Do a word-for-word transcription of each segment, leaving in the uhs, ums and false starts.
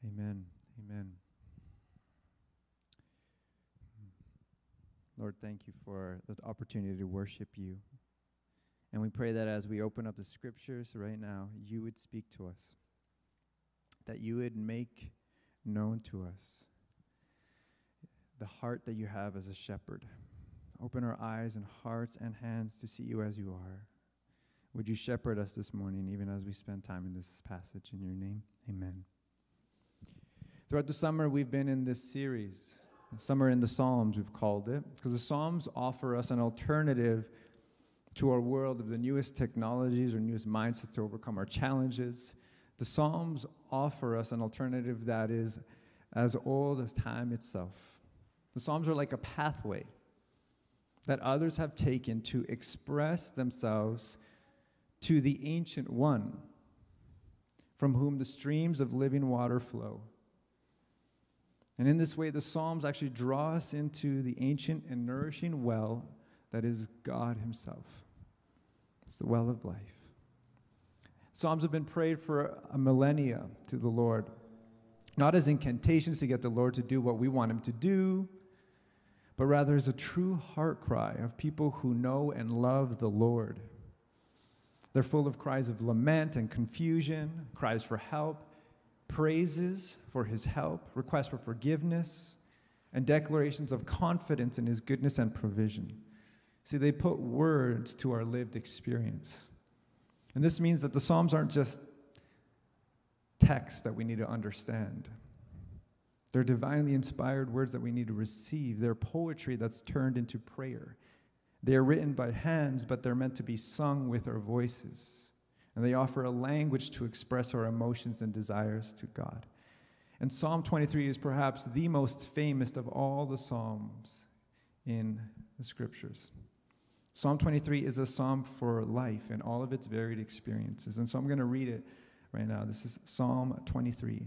Amen. Amen. Lord, thank you for the opportunity to worship you. And we pray that as we open up the scriptures right now, you would speak to us, that you would make known to us the heart that you have as a shepherd. Open our eyes and hearts and hands to see you as you are. Would you shepherd us this morning, even as we spend time in this passage? In your name, amen. Throughout the summer, we've been in this series, Summer in the Psalms, we've called it, because the Psalms offer us an alternative to our world of the newest technologies or newest mindsets to overcome our challenges. The Psalms offer us an alternative that is as old as time itself. The Psalms are like a pathway that others have taken to express themselves to the Ancient One, from whom the streams of living water flow. And in this way, the Psalms actually draw us into the ancient and nourishing well that is God himself. It's the well of life. Psalms have been prayed for a millennia to the Lord, not as incantations to get the Lord to do what we want him to do, but rather as a true heart cry of people who know and love the Lord. They're full of cries of lament and confusion, cries for help, praises for his help, requests for forgiveness, and declarations of confidence in his goodness and provision. See, they put words to our lived experience. And this means that the Psalms aren't just texts that we need to understand. They're divinely inspired words that we need to receive. They're poetry that's turned into prayer. They're written by hands, but they're meant to be sung with our voices. And they offer a language to express our emotions and desires to God. And Psalm twenty-three is perhaps the most famous of all the Psalms in the Scriptures. Psalm twenty-three is a psalm for life and all of its varied experiences. And so I'm going to read it right now. This is Psalm twenty-three.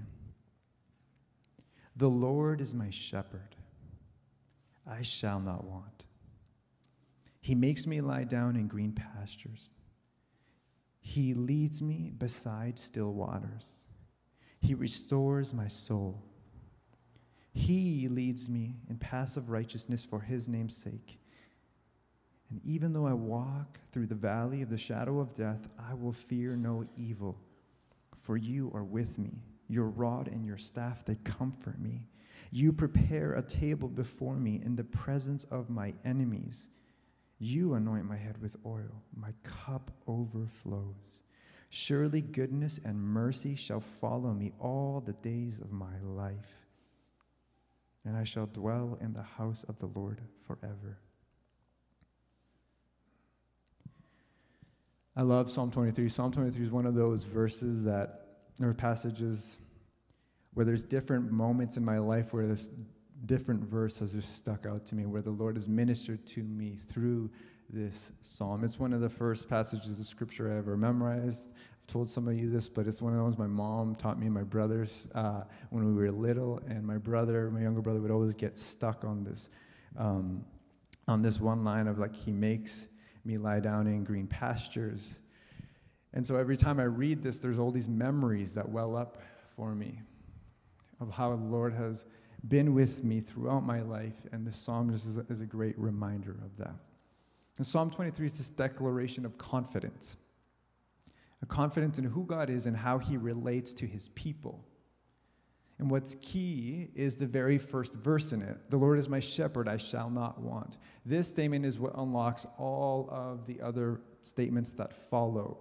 The Lord is my shepherd. I shall not want. He makes me lie down in green pastures. He leads me beside still waters. He restores my soul. He leads me in paths of righteousness for his name's sake. And even though I walk through the valley of the shadow of death, I will fear no evil, for you are with me. Your rod and your staff, they comfort me. You prepare a table before me in the presence of my enemies. You anoint my head with oil. My cup overflows. Surely goodness and mercy shall follow me all the days of my life, and I shall dwell in the house of the Lord forever. I love Psalm twenty-three. Psalm twenty-three is one of those verses that, or passages where there's different moments in my life where this different verse has just stuck out to me, where the Lord has ministered to me through this psalm. It's one of the first passages of scripture I ever memorized. I've told some of you this, but it's one of the ones my mom taught me and my brothers uh, when we were little, and my brother, my younger brother, would always get stuck on this, um, on this one line of like, he makes me lie down in green pastures. And so every time I read this, there's all these memories that well up for me of how the Lord has been with me throughout my life, and this psalm just is a, is a great reminder of that. And Psalm twenty-three is this declaration of confidence, a confidence in who God is and how he relates to his people. And what's key is the very first verse in it. The Lord is my shepherd, I shall not want. This statement is what unlocks all of the other statements that follow.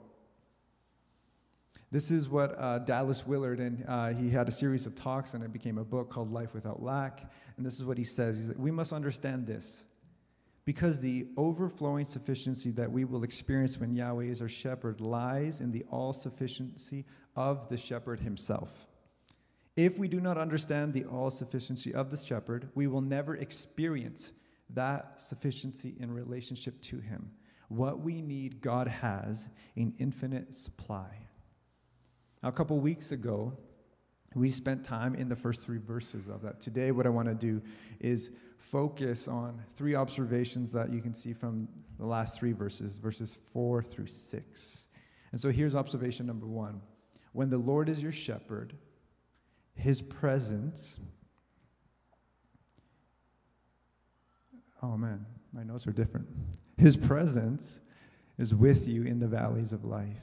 This is what uh, Dallas Willard, and uh, he had a series of talks, and it became a book called Life Without Lack. And this is what he says. He's like, we must understand this, because the overflowing sufficiency that we will experience when Yahweh is our shepherd lies in the all-sufficiency of the shepherd himself. If we do not understand the all-sufficiency of the shepherd, we will never experience that sufficiency in relationship to him. What we need, God has in infinite supply. Now, a couple weeks ago, we spent time in the first three verses of that. Today, what I want to do is focus on three observations that you can see from the last three verses, verses four through six. And so here's observation number one. When the Lord is your shepherd, His presence, oh man, my notes are different. His presence is with you in the valleys of life.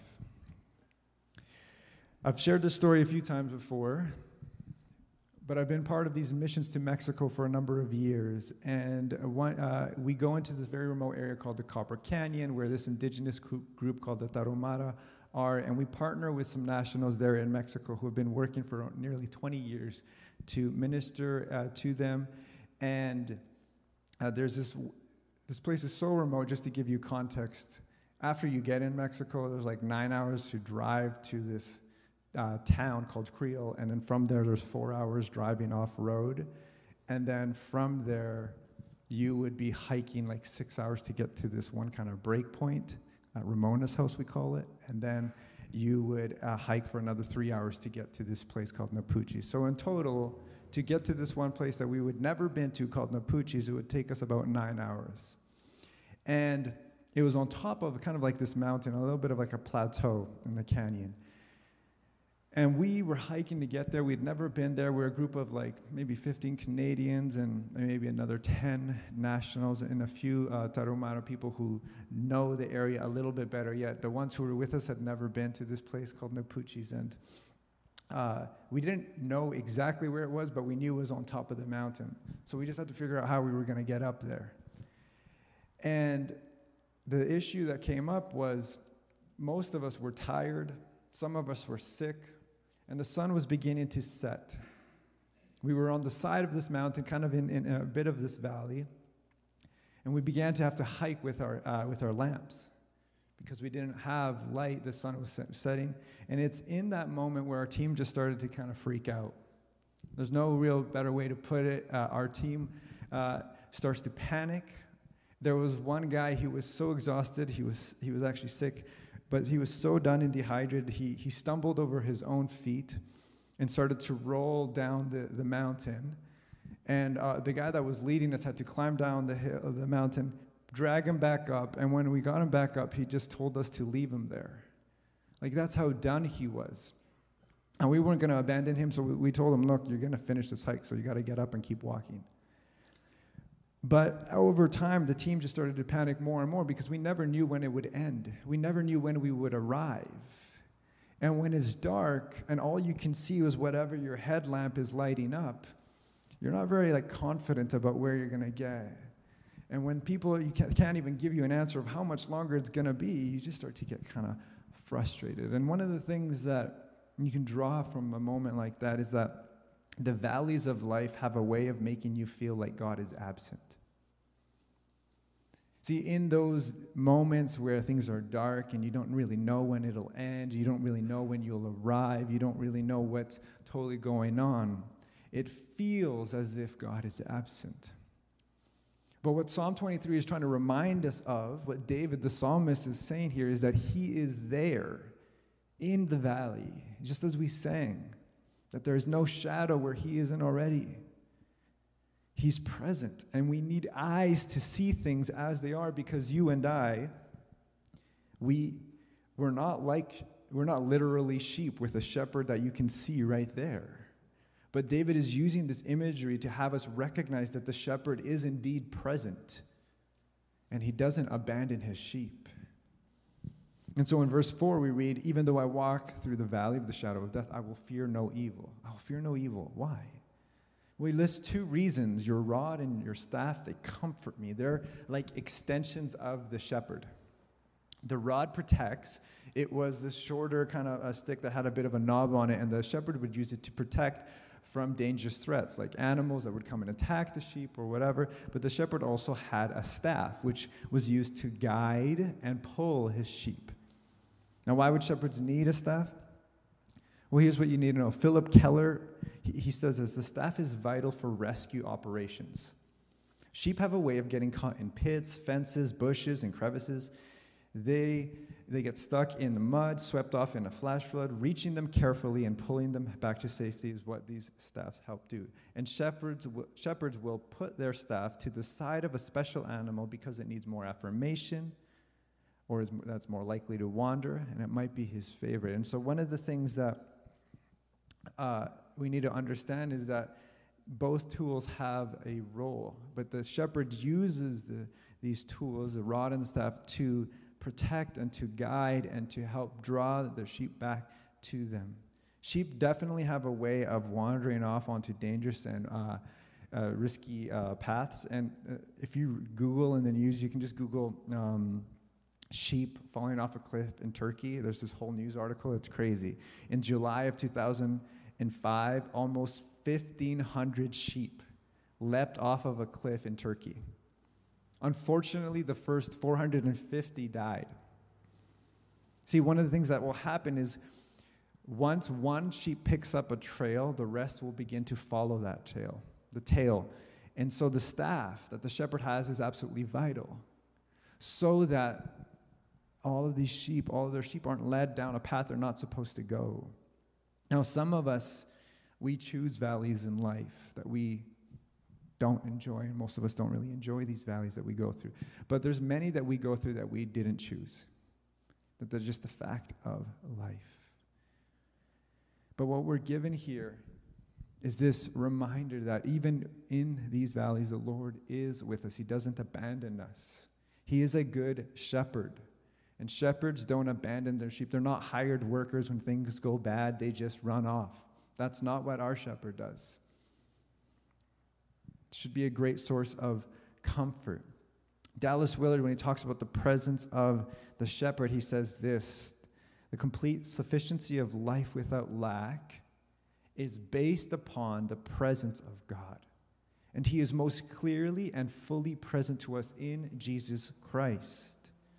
I've shared this story a few times before, but I've been part of these missions to Mexico for a number of years, and one, uh, we go into this very remote area called the Copper Canyon, where this indigenous group called the Tarahumara are, and we partner with some nationals there in Mexico who have been working for nearly twenty years to minister uh, to them. And uh, there's this, this place is so remote, just to give you context. After you get in Mexico, there's like nine hours to drive to this uh, town called Creel, and then from there, there's four hours driving off-road. And then from there, you would be hiking like six hours to get to this one kind of break point. Uh, Ramona's house, we call it, and then you would uh, hike for another three hours to get to this place called Napuchi. So in total, to get to this one place that we would never been to called Napuchi's, it would take us about nine hours. And it was on top of kind of like this mountain, a little bit of like a plateau in the canyon. And we were hiking to get there. We'd never been there. We're a group of like maybe fifteen Canadians and maybe another ten nationals and a few uh, Tarahumara people who know the area a little bit better yet. The ones who were with us had never been to this place called Napuchi's. And uh, we didn't know exactly where it was, but we knew it was on top of the mountain. So we just had to figure out how we were going to get up there. And the issue that came up was most of us were tired. Some of us were sick. And the sun was beginning to set. We were on the side of this mountain, kind of in, in a bit of this valley, and we began to have to hike with our uh, with our lamps because we didn't have light. The sun was setting, and it's in that moment where our team just started to kind of freak out. There's no real better way to put it. Uh, our team uh, starts to panic. There was one guy who was so exhausted. He was he was actually sick. But he was so done and dehydrated, he, he stumbled over his own feet and started to roll down the, the mountain. And uh, the guy that was leading us had to climb down the hill of the mountain, drag him back up, and when we got him back up, he just told us to leave him there. Like, that's how done he was. And we weren't going to abandon him, so we, we told him, look, you're going to finish this hike, so you got to get up and keep walking. But over time, the team just started to panic more and more because we never knew when it would end. We never knew when we would arrive. And when it's dark and all you can see is whatever your headlamp is lighting up, you're not very like confident about where you're going to get. And when people you can't, can't even give you an answer of how much longer it's going to be, you just start to get kind of frustrated. And one of the things that you can draw from a moment like that is that the valleys of life have a way of making you feel like God is absent. See, in those moments where things are dark and you don't really know when it'll end, you don't really know when you'll arrive, you don't really know what's totally going on, it feels as if God is absent. But what Psalm twenty-three is trying to remind us of, what David the psalmist is saying here, is that he is there in the valley, just as we sang, that there is no shadow where he isn't already. He's present, and we need eyes to see things as they are, because you and I, we, we're not like, we're not literally sheep with a shepherd that you can see right there. But David is using this imagery to have us recognize that the shepherd is indeed present, and he doesn't abandon his sheep. And so in verse four we read, even though I walk through the valley of the shadow of death, I will fear no evil. I will fear no evil. Why? We list two reasons. Your rod and your staff, they comfort me. They're like extensions of the shepherd. The rod protects. It was this shorter kind of a stick that had a bit of a knob on it, and the shepherd would use it to protect from dangerous threats, like animals that would come and attack the sheep or whatever. But the shepherd also had a staff, which was used to guide and pull his sheep. Now, why would shepherds need a staff? Well, here's what you need to know. Philip Keller, he, he says this: the staff is vital for rescue operations. Sheep have a way of getting caught in pits, fences, bushes, and crevices. They, they get stuck in the mud, swept off in a flash flood. Reaching them carefully and pulling them back to safety is what these staffs help do. And shepherds, w- shepherds will put their staff to the side of a special animal because it needs more affirmation, or is, that's more likely to wander, and it might be his favorite. And so one of the things that uh, we need to understand is that both tools have a role, but the shepherd uses the, these tools, the rod and the staff, to protect and to guide and to help draw the sheep back to them. Sheep definitely have a way of wandering off onto dangerous and uh, uh, risky uh, paths. And uh, if you Google in the news, you can just Google um, sheep falling off a cliff in Turkey. There's this whole news article. It's crazy. In July of two thousand five, almost fifteen hundred sheep leapt off of a cliff in Turkey. Unfortunately, the first four hundred fifty died. See, one of the things that will happen is once one sheep picks up a trail, the rest will begin to follow that tail, the tail. And so the staff that the shepherd has is absolutely vital so that all of these sheep, all of their sheep aren't led down a path they're not supposed to go. Now, some of us, we choose valleys in life that we don't enjoy, and most of us don't really enjoy these valleys that we go through. But there's many that we go through that we didn't choose, that they're just a fact of life. But what we're given here is this reminder that even in these valleys, the Lord is with us. He doesn't abandon us. He is a good shepherd. And shepherds don't abandon their sheep. They're not hired workers. When things go bad, they just run off. That's not what our shepherd does. It should be a great source of comfort. Dallas Willard, when he talks about the presence of the shepherd, he says this: the complete sufficiency of life without lack is based upon the presence of God. And he is most clearly and fully present to us in Jesus Christ.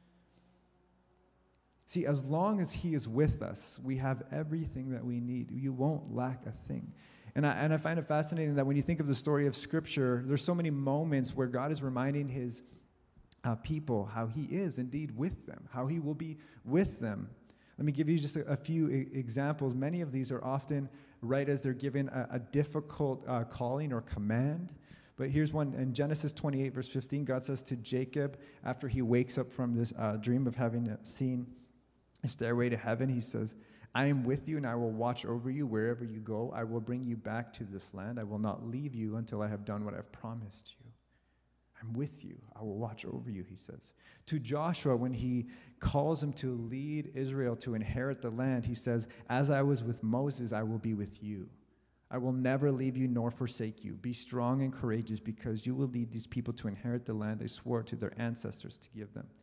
See, as long as he is with us, we have everything that we need. You won't lack a thing. And I, and I find it fascinating that when you think of the story of Scripture, there's so many moments where God is reminding his uh, people how he is indeed with them, how he will be with them. Let me give you just a, a few I- examples. Many of these are often right as they're given a, a difficult uh, calling or command. But here's one in Genesis twenty-eight, verse fifteen. God says to Jacob, after he wakes up from this uh, dream of having seen a stairway to heaven, he says, I am with you and I will watch over you wherever you go. I will bring you back to this land. I will not leave you until I have done what I've promised you. I'm with you. I will watch over you, he says. To Joshua, when he calls him to lead Israel to inherit the land, he says, as I was with Moses, I will be with you. I will never leave you nor forsake you. Be strong and courageous, because you will lead these people to inherit the land I swore to their ancestors to give them.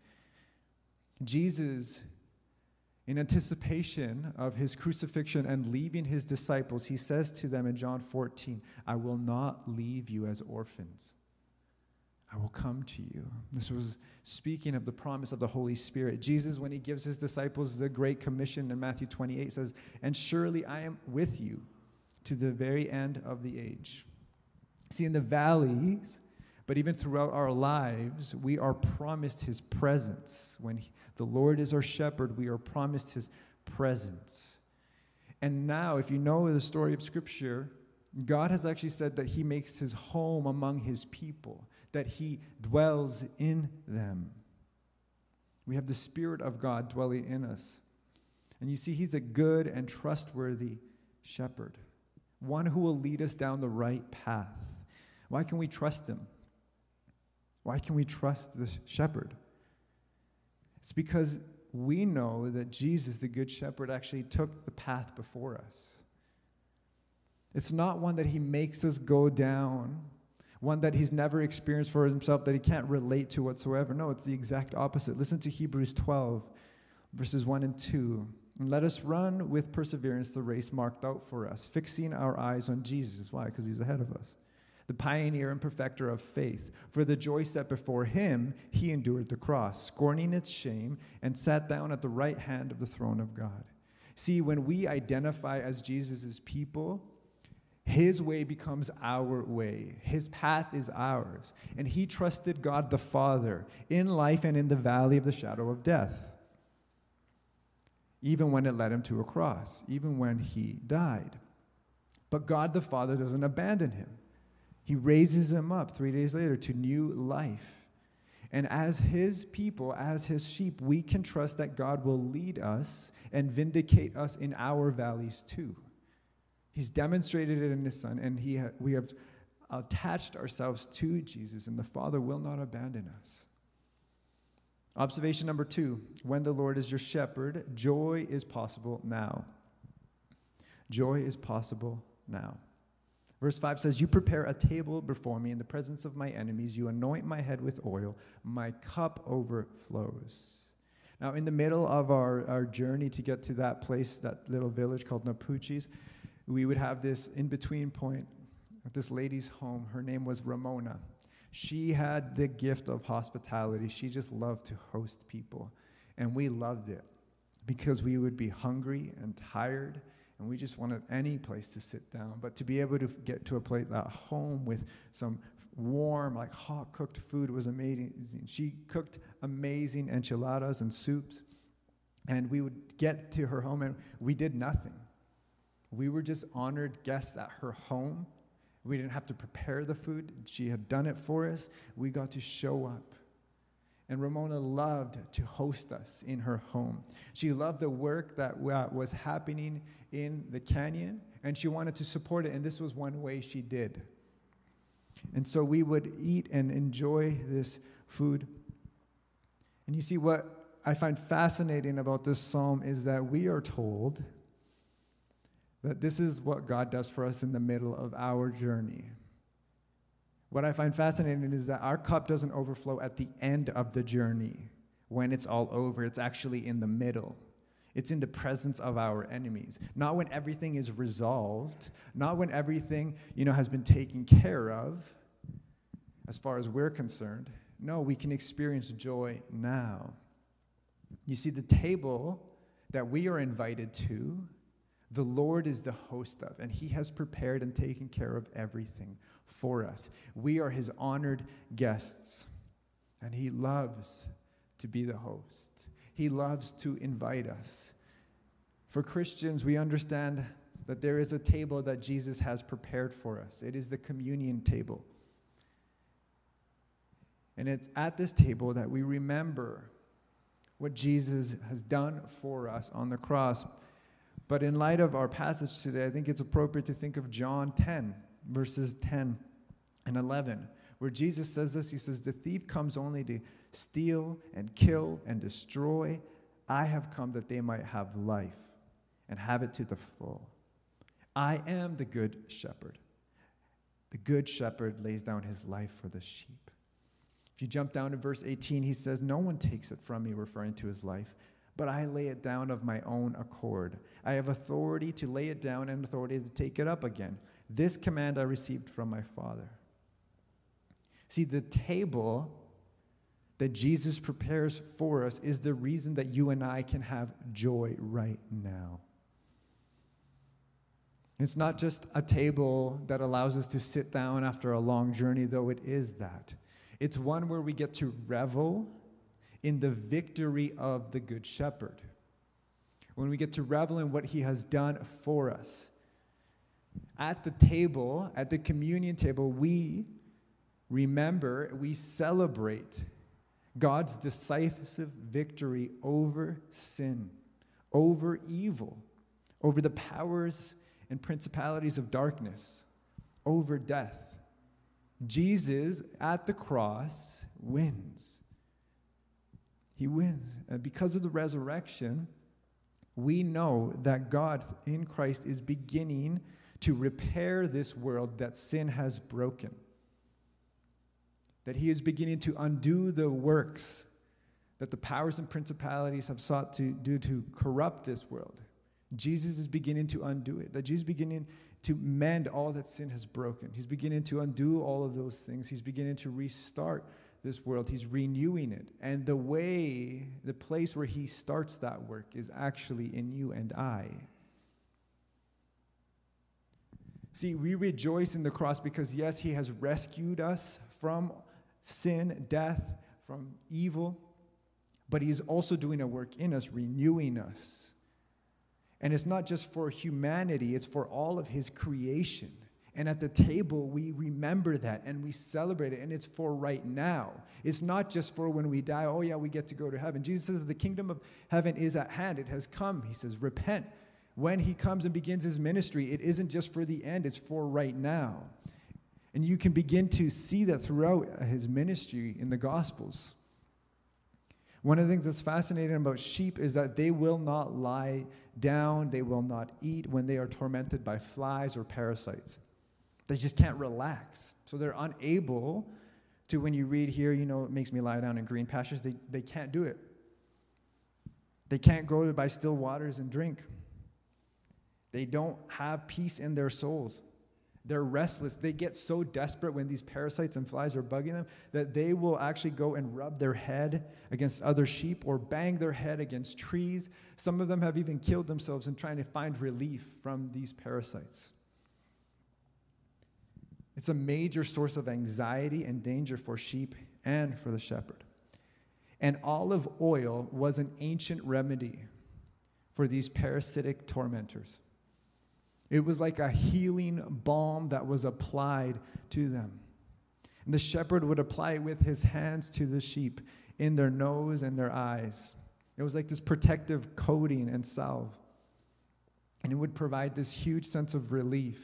Jesus, in anticipation of his crucifixion and leaving his disciples, he says to them in John fourteen, I will not leave you as orphans. I will come to you. This was speaking of the promise of the Holy Spirit. Jesus, when he gives his disciples the Great Commission in Matthew twenty-eight, says, and surely I am with you to the very end of the age. See, in the valleys, but even throughout our lives, we are promised his presence. When he, the Lord is our shepherd, we are promised his presence. And now, if you know the story of Scripture, God has actually said that he makes his home among his people, that he dwells in them. We have the Spirit of God dwelling in us. And you see, he's a good and trustworthy shepherd, one who will lead us down the right path. Why can we trust him? Why can we trust the shepherd? It's because we know that Jesus, the good shepherd, actually took the path before us. It's not one that he makes us go down, one that he's never experienced for himself, that he can't relate to whatsoever. No, it's the exact opposite. Listen to Hebrews twelve, verses one and two. And let us run with perseverance the race marked out for us, fixing our eyes on Jesus. Why? Because he's ahead of us, the pioneer and perfecter of faith. For the joy set before him, he endured the cross, scorning its shame, and sat down at the right hand of the throne of God. See, when we identify as Jesus' people, his way becomes our way. His path is ours. And he trusted God the Father in life and in the valley of the shadow of death, even when it led him to a cross, even when he died. But God the Father doesn't abandon him. He raises him up three days later to new life. And as his people, as his sheep, we can trust that God will lead us and vindicate us in our valleys too. He's demonstrated it in his Son, and he ha- we have attached ourselves to Jesus, and the Father will not abandon us. Observation number two, when the Lord is your shepherd, joy is possible now. Joy is possible now. Verse five says, you prepare a table before me in the presence of my enemies. You anoint my head with oil. My cup overflows. Now, in the middle of our, our journey to get to that place, that little village called Napuchis, we would have this in-between point at this lady's home. Her name was Ramona. She had the gift of hospitality. She just loved to host people. And we loved it because we would be hungry and tired, and we just wanted any place to sit down. But to be able to get to a place at home with some warm, like hot cooked food was amazing. She cooked amazing enchiladas and soups. And we would get to her home and we did nothing. We were just honored guests at her home. We didn't have to prepare the food. She had done it for us. We got to show up. And Ramona loved to host us in her home. She loved the work that was happening in the canyon, and she wanted to support it, and this was one way she did. And so we would eat and enjoy this food. And you see, what I find fascinating about this psalm is that we are told that this is what God does for us in the middle of our journey. What I find fascinating is that our cup doesn't overflow at the end of the journey when it's all over. It's actually in the middle. It's in the presence of our enemies. Not when everything is resolved, not when everything, you know, has been taken care of, as far as we're concerned. No, we can experience joy now. You see, the table that we are invited to, the Lord is the host of, and he has prepared and taken care of everything for us. We are his honored guests, and he loves to be the host. He loves to invite us. For Christians, we understand that there is a table that Jesus has prepared for us. It is the communion table. And it's at this table that we remember what Jesus has done for us on the cross. But in light of our passage today, I think it's appropriate to think of John ten, verses ten and eleven, where Jesus says this. He says, the thief comes only to steal and kill and destroy. I have come that they might have life and have it to the full. I am the good shepherd. The good shepherd lays down his life for the sheep. If you jump down to verse eighteen, he says, no one takes it from me, referring to his life, but I lay it down of my own accord. I have authority to lay it down and authority to take it up again. This command I received from my Father. See, the table that Jesus prepares for us is the reason that you and I can have joy right now. It's not just a table that allows us to sit down after a long journey, though it is that. It's one where we get to revel in the victory of the Good Shepherd. When we get to revel in what he has done for us. At the table, at the communion table, we remember, we celebrate God's decisive victory over sin, over evil, over the powers and principalities of darkness, over death. Jesus at the cross wins. He wins. And because of the resurrection, we know that God in Christ is beginning to repair this world that sin has broken. That he is beginning to undo the works that the powers and principalities have sought to do to corrupt this world. Jesus is beginning to undo it. That Jesus is beginning to mend all that sin has broken. He's beginning to undo all of those things. He's beginning to restart this world. He's renewing it. And the way, the place where he starts that work is actually in you and I. See, we rejoice in the cross because, yes, he has rescued us from sin, death, from evil, but he's also doing a work in us, renewing us. And it's not just for humanity, it's for all of his creation. And at the table, we remember that and we celebrate it, and it's for right now. It's not just for when we die, oh yeah, we get to go to heaven. Jesus says the kingdom of heaven is at hand. It has come. He says, repent. When he comes and begins his ministry, it isn't just for the end, it's for right now. And you can begin to see that throughout his ministry in the Gospels. One of the things that's fascinating about sheep is that they will not lie down, they will not eat when they are tormented by flies or parasites. They just can't relax. So they're unable to, when you read here, you know, it makes me lie down in green pastures, they, they can't do it. They can't go by still waters and drink. They don't have peace in their souls. They're restless. They get so desperate when these parasites and flies are bugging them that they will actually go and rub their head against other sheep or bang their head against trees. Some of them have even killed themselves in trying to find relief from these parasites. It's a major source of anxiety and danger for sheep and for the shepherd. And olive oil was an ancient remedy for these parasitic tormentors. It was like a healing balm that was applied to them. And the shepherd would apply it with his hands to the sheep in their nose and their eyes. It was like this protective coating and salve. And it would provide this huge sense of relief.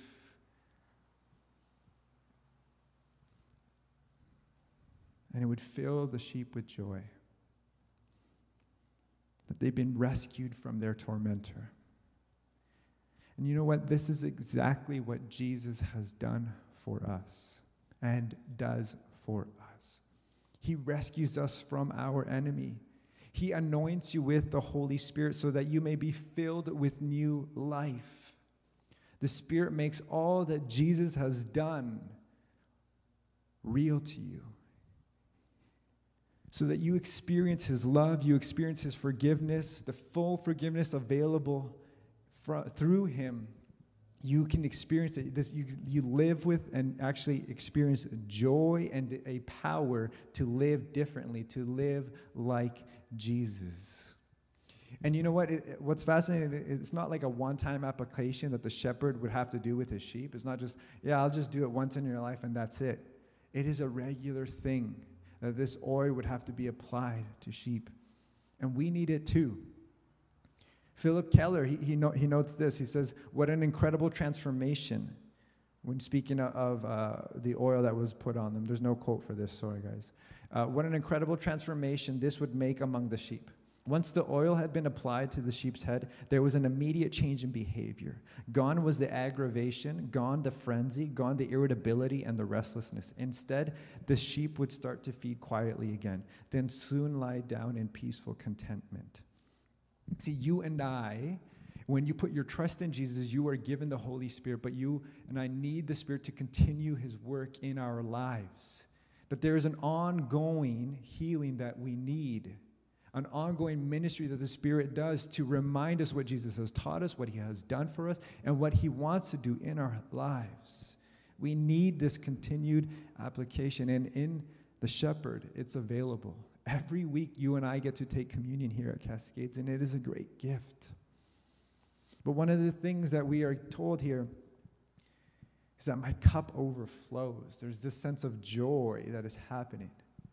And it would fill the sheep with joy that they've been rescued from their tormentor. And you know what? This is exactly what Jesus has done for us and does for us. He rescues us from our enemy. He anoints you with the Holy Spirit so that you may be filled with new life. The Spirit makes all that Jesus has done real to you, so that you experience his love, you experience his forgiveness, the full forgiveness available fr- through him. You can experience it. This, you, you live with and actually experience joy and a power to live differently, to live like Jesus. And you know what? It, what's fascinating, it's not like a one-time application that the shepherd would have to do with his sheep. It's not just, yeah, I'll just do it once in your life and that's it. It is a regular thing that this oil would have to be applied to sheep. And we need it too. Philip Keller, he, he, no, he notes this. He says, what an incredible transformation when speaking of uh, the oil that was put on them. There's no quote for this, sorry guys. Uh, what an incredible transformation this would make among the sheep. Once the oil had been applied to the sheep's head, there was an immediate change in behavior. Gone was the aggravation, gone the frenzy, gone the irritability and the restlessness. Instead, the sheep would start to feed quietly again, then soon lie down in peaceful contentment. See, you and I, when you put your trust in Jesus, you are given the Holy Spirit, but you and I need the Spirit to continue his work in our lives. That there is an ongoing healing that we need, an ongoing ministry that the Spirit does to remind us what Jesus has taught us, what he has done for us, and what he wants to do in our lives. We need this continued application, and in the shepherd, it's available. Every week, you and I get to take communion here at Cascades, and it is a great gift. But one of the things that we are told here is that my cup overflows. There's this sense of joy that is happening.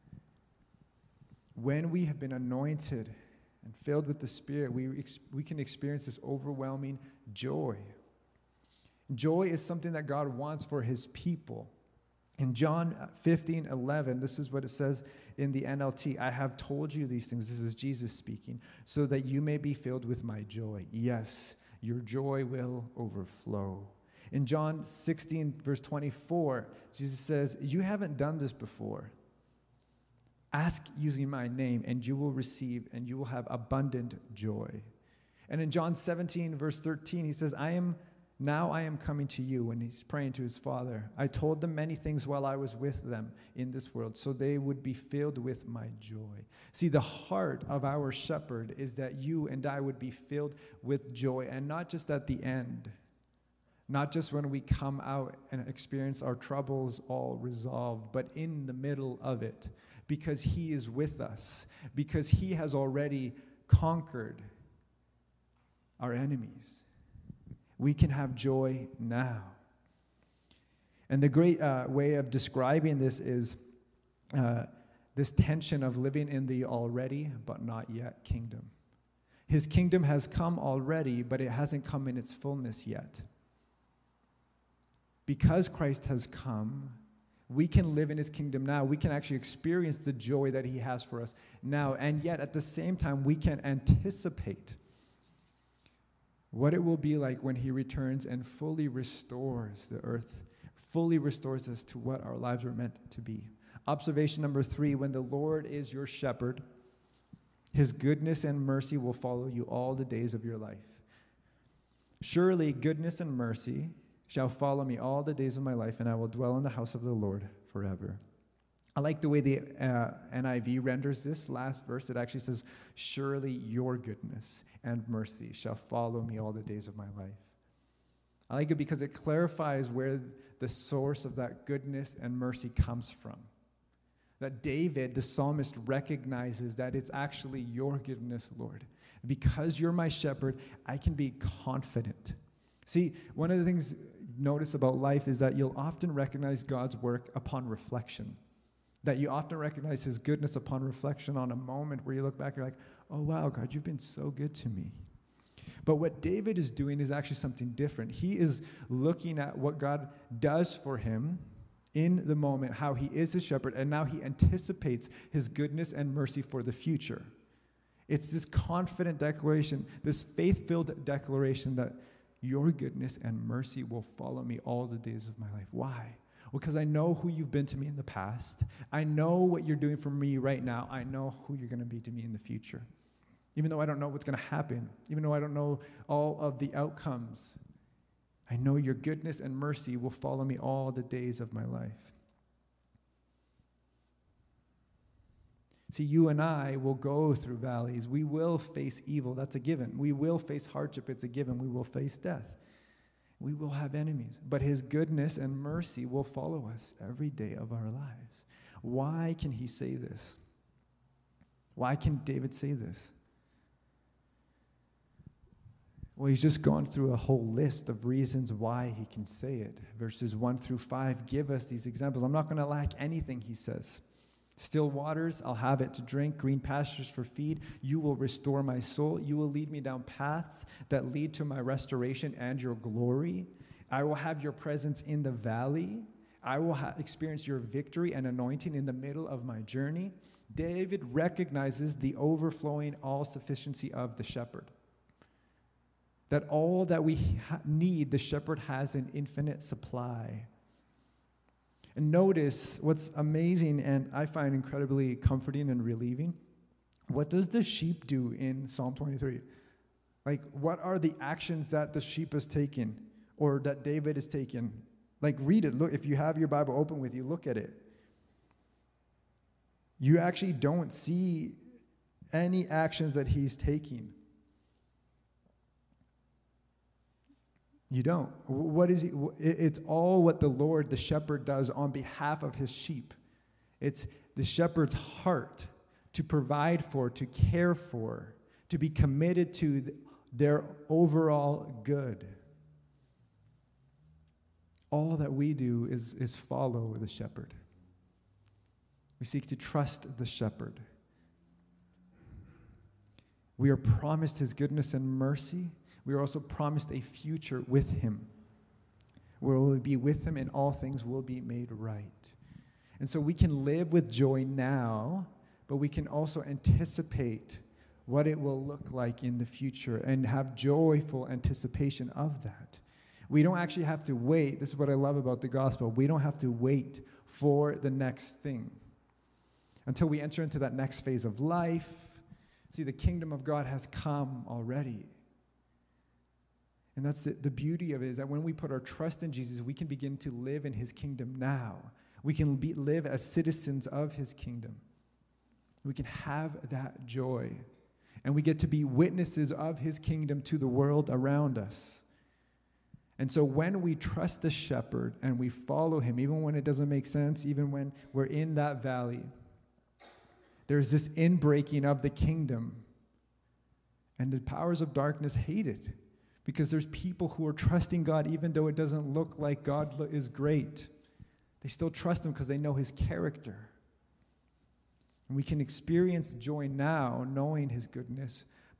When we have been anointed and filled with the Spirit, we, ex- we can experience this overwhelming joy. Joy is something that God wants for his people. In John fifteen eleven, this is what it says in the N L T. I have told you these things, this is Jesus speaking, so that you may be filled with my joy. Yes, your joy will overflow. In John sixteen, verse twenty-four, Jesus says, you haven't done this before. Ask using my name, and you will receive, and you will have abundant joy. And in John seventeen, verse thirteen, he says, I am now I am coming to you, when he's praying to his Father. I told them many things while I was with them in this world, so they would be filled with my joy. See, the heart of our shepherd is that you and I would be filled with joy, and not just at the end, not just when we come out and experience our troubles all resolved, but in the middle of it, because he is with us, because he has already conquered our enemies. We can have joy now. And the great uh, way of describing this is uh, this tension of living in the already but not yet kingdom. His kingdom has come already, but it hasn't come in its fullness yet. Because Christ has come, we can live in his kingdom now. We can actually experience the joy that he has for us now. And yet, at the same time, we can anticipate what it will be like when he returns and fully restores the earth, fully restores us to what our lives were meant to be. Observation number three, when the Lord is your shepherd, his goodness and mercy will follow you all the days of your life. Surely goodness and mercy shall follow me all the days of my life, and I will dwell in the house of the Lord forever. I like the way the uh, N I V renders this last verse. It actually says, surely your goodness and mercy shall follow me all the days of my life. I like it because it clarifies where the source of that goodness and mercy comes from. That David, the psalmist, recognizes that it's actually your goodness, Lord. Because you're my shepherd, I can be confident. See, one of the things notice about life is that you'll often recognize God's work upon reflection. That you often recognize his goodness upon reflection on a moment where you look back and you're like, oh, wow, God, you've been so good to me. But what David is doing is actually something different. He is looking at what God does for him in the moment, how he is his shepherd, and now he anticipates his goodness and mercy for the future. It's this confident declaration, this faith-filled declaration that your goodness and mercy will follow me all the days of my life. Why? Well, because I know who you've been to me in the past. I know what you're doing for me right now. I know who you're going to be to me in the future. Even though I don't know what's going to happen, even though I don't know all of the outcomes, I know your goodness and mercy will follow me all the days of my life. See, you and I will go through valleys. We will face evil. That's a given. We will face hardship. It's a given. We will face death. We will have enemies. But his goodness and mercy will follow us every day of our lives. Why can he say this? Why can David say this? Well, he's just gone through a whole list of reasons why he can say it. Verses one through five give us these examples. I'm not going to lack anything, he says. Still waters, I'll have it to drink. Green pastures for feed. You will restore my soul. You will lead me down paths that lead to my restoration and your glory. I will have your presence in the valley. I will ha- experience your victory and anointing in the middle of my journey. David recognizes the overflowing all-sufficiency of the shepherd. That all that we ha- need, the shepherd has an infinite supply. And notice what's amazing and I find incredibly comforting and relieving. What does the sheep do in Psalm twenty-three? Like, what are the actions that the sheep is taking or that David is taking? Like, read it. Look, if you have your Bible open with you, look at it. You actually don't see any actions that he's taking. You don't. What is he? It's all what the Lord, the shepherd, does on behalf of his sheep. It's the shepherd's heart to provide for, to care for, to be committed to their overall good. All that we do is, is follow the shepherd. We seek to trust the shepherd. We are promised his goodness and mercy. We are also promised a future with him, where we will be with him and all things will be made right. And so we can live with joy now, but we can also anticipate what it will look like in the future and have joyful anticipation of that. We don't actually have to wait. This is what I love about the gospel. We don't have to wait for the next thing until we enter into that next phase of life. See, the kingdom of God has come already. And that's it. The beauty of it is that when we put our trust in Jesus, we can begin to live in his kingdom now. We can be, live as citizens of his kingdom. We can have that joy. And we get to be witnesses of his kingdom to the world around us. And so when we trust the shepherd and we follow him, even when it doesn't make sense, even when we're in that valley, there's this inbreaking of the kingdom. And the powers of darkness hate it. Because there's people who are trusting God even though it doesn't look like God is great. They still trust him because they know his character. And we can experience joy now knowing his goodness,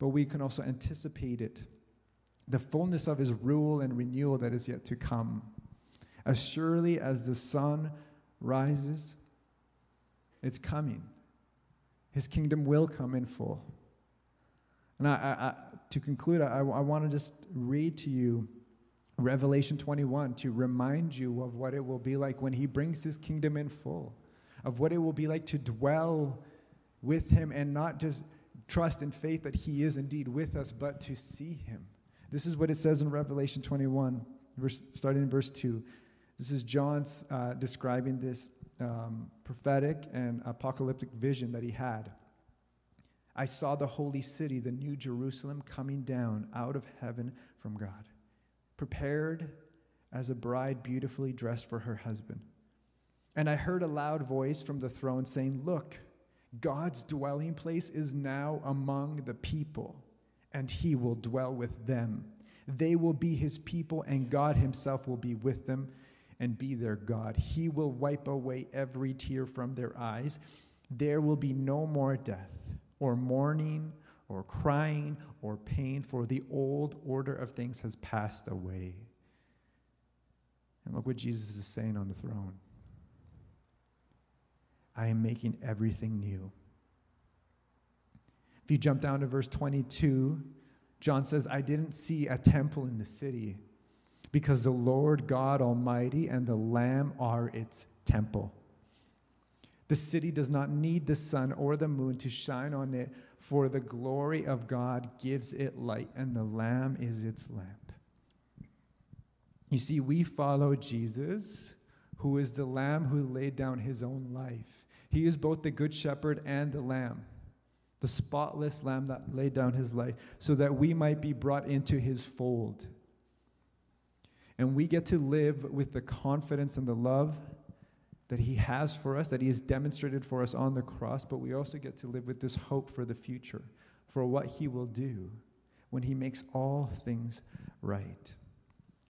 but we can also anticipate it. The fullness of his rule and renewal that is yet to come. As surely as the sun rises, it's coming. His kingdom will come in full. And I, I, I, to conclude, I, I want to just read to you Revelation twenty-one to remind you of what it will be like when he brings his kingdom in full, of what it will be like to dwell with him and not just trust and faith that he is indeed with us, but to see him. This is what it says in Revelation twenty-one, verse, starting in verse two. This is John's uh, describing this um, prophetic and apocalyptic vision that he had. I saw the holy city, the new Jerusalem, coming down out of heaven from God, prepared as a bride beautifully dressed for her husband. And I heard a loud voice from the throne saying, look, God's dwelling place is now among the people, and he will dwell with them. They will be his people, and God himself will be with them and be their God. He will wipe away every tear from their eyes. There will be no more death, or mourning, or crying, or pain, for the old order of things has passed away. And look what Jesus is saying on the throne. I am making everything new. If you jump down to verse twenty-two, John says, I didn't see a temple in the city, because the Lord God Almighty and the Lamb are its temple. The city does not need the sun or the moon to shine on it, for the glory of God gives it light, and the Lamb is its lamp. You see, we follow Jesus, who is the Lamb who laid down his own life. He is both the good shepherd and the Lamb, the spotless Lamb that laid down his life, so that we might be brought into his fold. And we get to live with the confidence and the love that he has for us, that he has demonstrated for us on the cross, but we also get to live with this hope for the future, for what he will do when he makes all things right.